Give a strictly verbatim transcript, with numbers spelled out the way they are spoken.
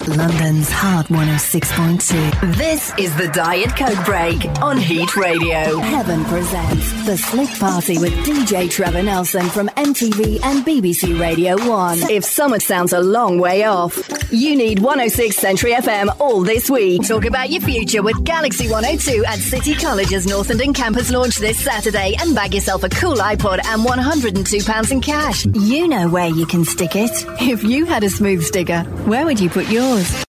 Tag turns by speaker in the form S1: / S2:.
S1: London's Hard one oh six point two.
S2: This is the Diet Coke Break on Heat Radio.
S1: Heaven presents The Slick Party with D J Trevor Nelson from M T V and B B C Radio one.
S2: If summer sounds a long way off, you need one oh six Century F M all this week. Talk about your future with Galaxy one oh two at City College's Northenden campus launch this Saturday and bag yourself a cool iPod and one hundred two pounds in cash.
S1: You know where you can stick it.
S2: If you had a smooth sticker, where would you put yours?